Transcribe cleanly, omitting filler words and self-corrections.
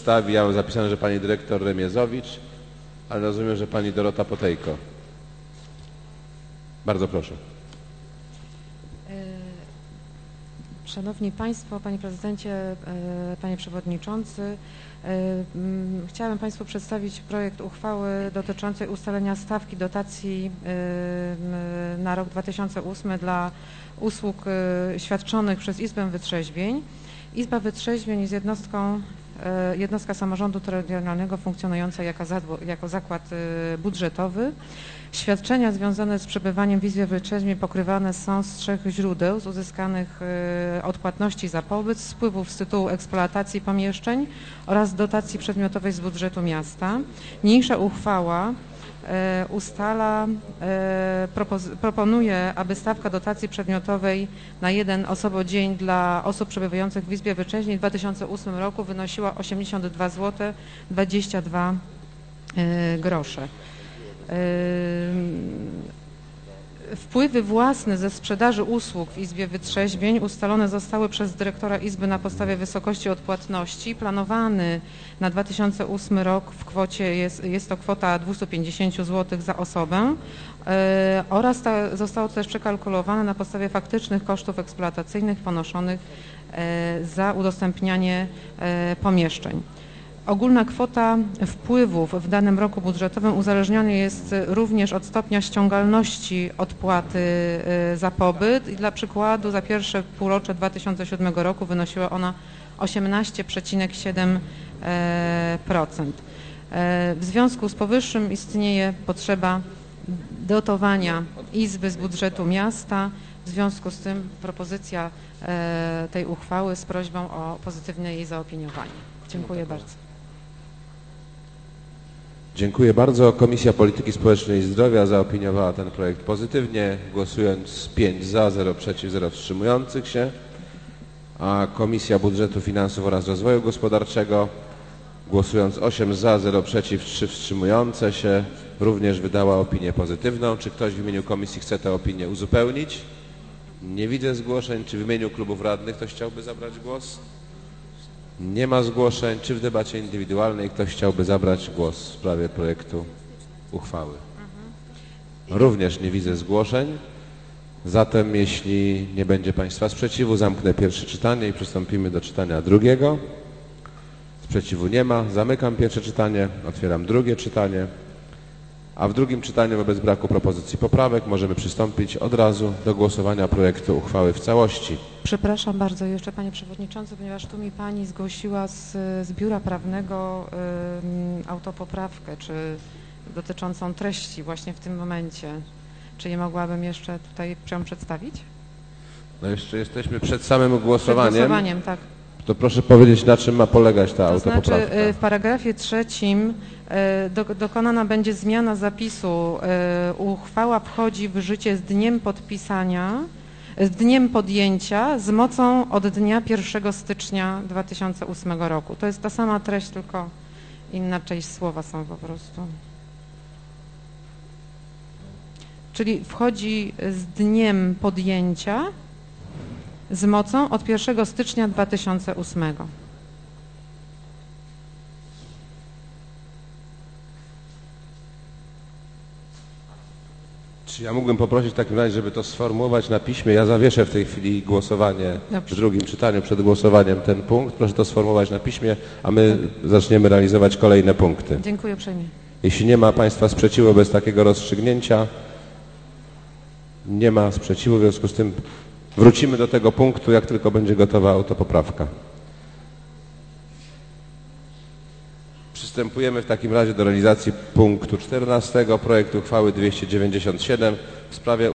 przedstawi. Ja mam zapisane, że pani dyrektor Remiezowicz, ale rozumiem, że pani Dorota Potejko. Bardzo proszę. Szanowni Państwo, Panie Prezydencie, Panie Przewodniczący, chciałem Państwu przedstawić projekt uchwały dotyczącej ustalenia stawki dotacji na rok 2008 dla usług świadczonych przez Izbę Wytrzeźwień. Izba Wytrzeźwień jest jednostka samorządu terytorialnego funkcjonująca jako zakład budżetowy. Świadczenia związane z przebywaniem w Izbie Wytrzeźwień pokrywane są z 3 źródeł: z uzyskanych odpłatności za pobyt, z wpływów z tytułu eksploatacji pomieszczeń oraz dotacji przedmiotowej z budżetu miasta. Niniejsza uchwała proponuje, aby stawka dotacji przedmiotowej na jeden osobodzień dla osób przebywających w Izbie Wytrzeźwień w 2008 roku wynosiła 82 zł 22 grosze. Wpływy własne ze sprzedaży usług w Izbie Wytrzeźwień ustalone zostały przez dyrektora Izby na podstawie wysokości odpłatności. Planowany na 2008 rok w kwocie jest to kwota 250 zł za osobę oraz zostało to też przekalkulowane na podstawie faktycznych kosztów eksploatacyjnych ponoszonych za udostępnianie pomieszczeń. Ogólna kwota wpływów w danym roku budżetowym uzależniona jest również od stopnia ściągalności odpłaty za pobyt i dla przykładu za pierwsze półrocze 2007 roku wynosiła ona 18,7%. W związku z powyższym istnieje potrzeba dotowania Izby z budżetu miasta. W związku z tym propozycja tej uchwały z prośbą o pozytywne jej zaopiniowanie. Dziękuję bardzo. Dziękuję bardzo. Komisja Polityki Społecznej i Zdrowia zaopiniowała ten projekt pozytywnie, głosując 5 za, 0 przeciw, 0 wstrzymujących się. A Komisja Budżetu, Finansów oraz Rozwoju Gospodarczego, głosując 8 za, 0 przeciw, 3 wstrzymujące się, również wydała opinię pozytywną. Czy ktoś w imieniu komisji chce tę opinię uzupełnić? Nie widzę zgłoszeń. Czy w imieniu klubów radnych ktoś chciałby zabrać głos? Nie ma zgłoszeń. Czy w debacie indywidualnej ktoś chciałby zabrać głos w sprawie projektu uchwały? Również nie widzę zgłoszeń. Zatem jeśli nie będzie Państwa sprzeciwu, zamknę pierwsze czytanie i przystąpimy do czytania drugiego. Sprzeciwu nie ma. Zamykam pierwsze czytanie. Otwieram drugie czytanie. A w drugim czytaniu wobec braku propozycji poprawek możemy przystąpić od razu do głosowania projektu uchwały w całości. Przepraszam bardzo jeszcze, Panie Przewodniczący, ponieważ tu mi Pani zgłosiła z Biura Prawnego autopoprawkę dotyczącą treści właśnie w tym momencie. Czy nie mogłabym jeszcze tutaj ją przedstawić? No jeszcze jesteśmy przed samym głosowaniem. Przed głosowaniem, tak. To proszę powiedzieć, na czym ma polegać ta autopoprawka. To znaczy w paragrafie 3 dokonana będzie zmiana zapisu. Uchwała wchodzi w życie z dniem podjęcia z mocą od dnia 1 stycznia 2008 roku. To jest ta sama treść, tylko inna część słowa są po prostu. Czyli wchodzi z dniem podjęcia z mocą od 1 stycznia 2008. Czy ja mógłbym poprosić w takim razie, żeby to sformułować na piśmie? Ja zawieszę w tej chwili głosowanie w drugim czytaniu przed głosowaniem ten punkt. Proszę to sformułować na piśmie, a my zaczniemy realizować kolejne punkty. Dziękuję uprzejmie. Jeśli nie ma Państwa sprzeciwu wobec takiego rozstrzygnięcia, nie ma sprzeciwu, w związku z tym wrócimy do tego punktu, jak tylko będzie gotowa autopoprawka. Przystępujemy w takim razie do realizacji punktu 14 projektu uchwały 297 w sprawie